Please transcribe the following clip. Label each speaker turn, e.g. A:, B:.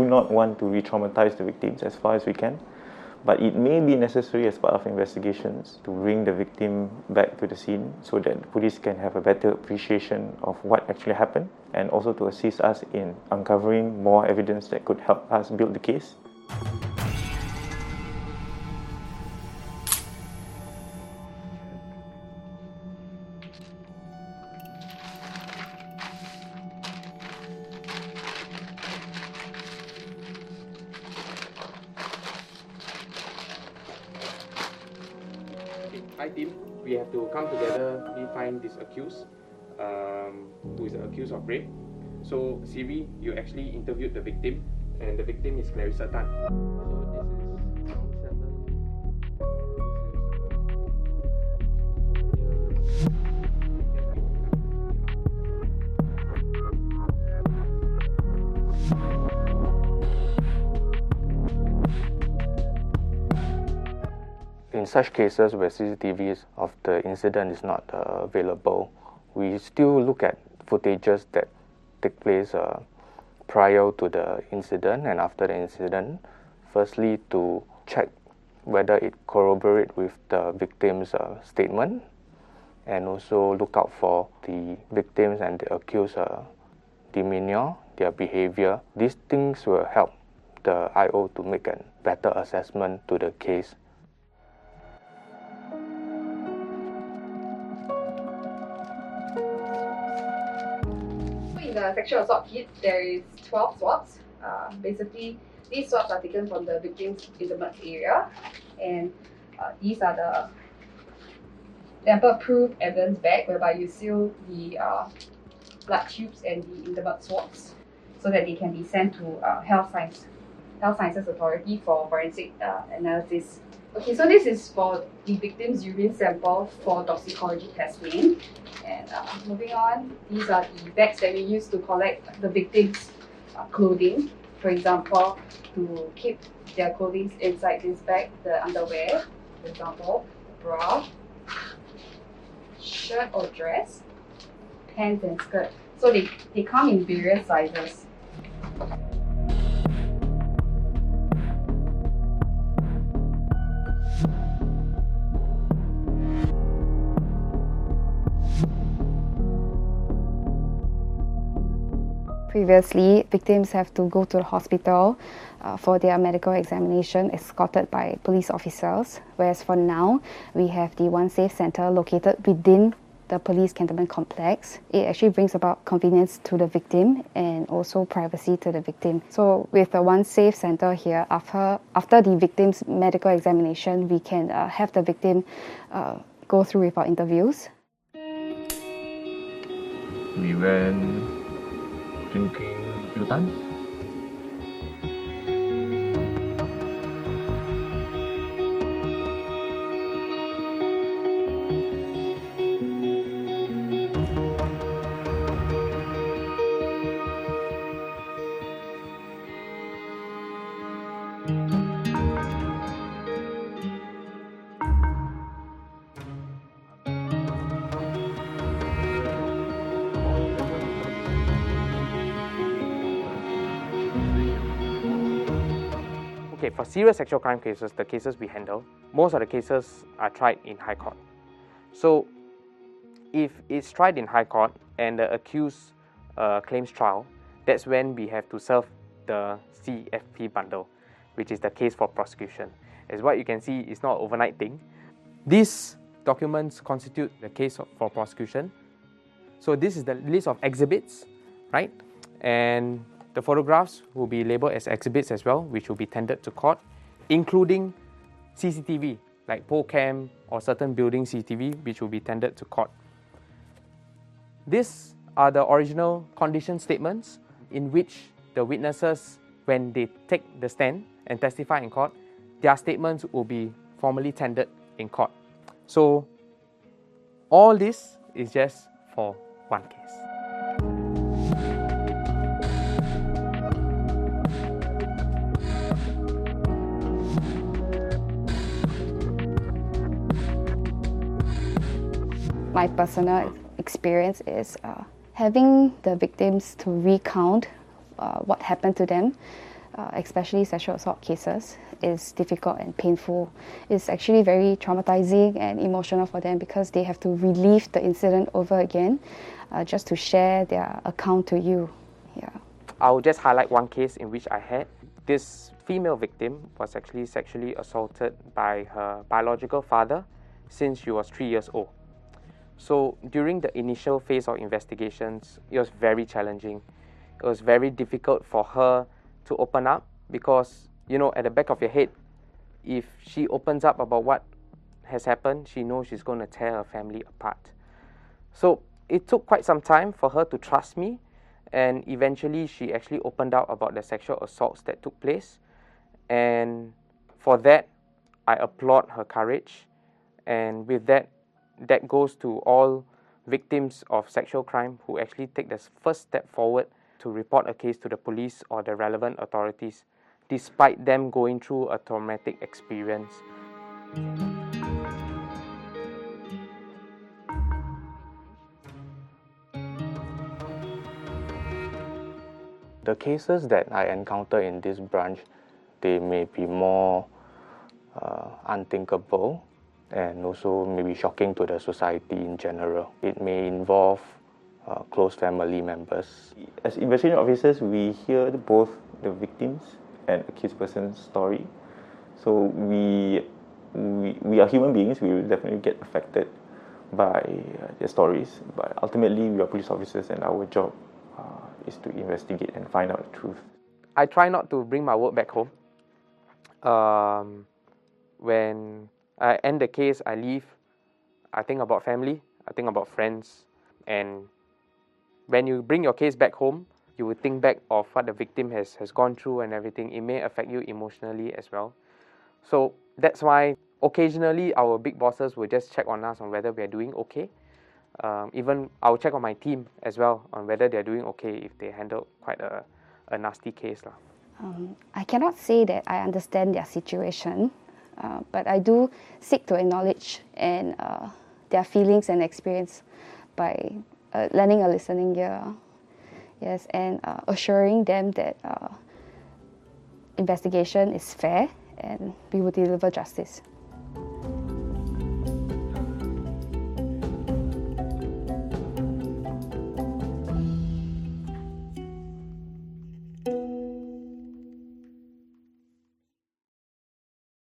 A: not want to re-traumatize the victims as far as we can, but it may be necessary as part of investigations to bring the victim back to the scene so that the police can have a better appreciation of what actually happened, and also to assist us in uncovering more evidence that could help us build the case.
B: Hi team, we have to come together to find this accused, who is accused of rape. So Siri, you actually interviewed the victim, and the victim is Clarissa Tan.
C: In such cases where CCTVs of the incident is not available, we still look at footages that take place prior to the incident and after the incident. Firstly, to check whether it corroborates with the victim's statement, and also look out for the victims and the accused demeanor, their behavior. These things will help the IO to make a better assessment to the case.
D: In the sexual assault kit, there is 12 swabs. Basically, these swabs are taken from the victim's intimate area, and these are the tamper-proof evidence bag whereby you seal the blood tubes and the intimate swabs so that they can be sent to Health Sciences Authority for forensic analysis. Okay, so this is for the victim's urine sample for toxicology testing. And moving on, these are the bags that we use to collect the victim's clothing. For example, to keep their clothing inside this bag, the underwear, for example, bra, shirt or dress, pants and skirt. So they come in various sizes.
E: Previously, victims have to go to the hospital for their medical examination escorted by police officers, whereas for now, we have the One Safe Centre located within the police cantonment complex. It actually brings about convenience to the victim and also privacy to the victim. So with the One Safe Centre here, after the victim's medical examination, we can have the victim go through with our interviews.
F: We went drinking a few times.
B: Okay, for serious sexual crime cases, the cases we handle, most of the cases are tried in High Court. So, if it's tried in High Court and the accused claims trial, that's when we have to serve the CFP bundle, which is the case for prosecution. As what you can see, it's not an overnight thing. These documents constitute the case for prosecution. So this is the list of exhibits, right? And the photographs will be labeled as exhibits as well, which will be tendered to court, including CCTV, like pole cam or certain building CCTV, which will be tendered to court. These are the original condition statements in which the witnesses, when they take the stand and testify in court, their statements will be formally tendered in court. So all this is just for one case.
E: My personal experience is having the victims to recount what happened to them especially sexual assault cases, is difficult and painful. It's actually very traumatizing and emotional for them because they have to relive the incident over again just to share their account to you. Yeah.
B: I'll just highlight one case in which I had. This female victim was actually sexually assaulted by her biological father since she was 3 years old. So during the initial phase of investigations, it was very challenging. It was very difficult for her to open up because, at the back of your head, if she opens up about what has happened, she knows she's going to tear her family apart. So it took quite some time for her to trust me, and eventually she actually opened up about the sexual assaults that took place. And for that, I applaud her courage. And with that goes to all victims of sexual crime who actually take the first step forward to report a case to the police or the relevant authorities, despite them going through a traumatic experience.
C: The cases that I encounter in this branch, they may be more unthinkable and also maybe shocking to the society in general. It may involve close family members.
A: As investigation officers, we hear both the victims and accused person's story. So we are human beings. We will definitely get affected by their stories. But ultimately, we are police officers, and our job is to investigate and find out the truth.
B: I try not to bring my work back home. When I end the case, I leave. I think about family. I think about friends. And when you bring your case back home, you will think back of what the victim has gone through and everything. It may affect you emotionally as well. So that's why occasionally our big bosses will just check on us on whether we are doing okay. Even I'll check on my team as well on whether they're doing okay if they handled quite a nasty case.
E: I cannot say that I understand their situation, but I do seek to acknowledge and their feelings and experience by lending a listening ear, yes, and assuring them that investigation is fair and we will deliver justice.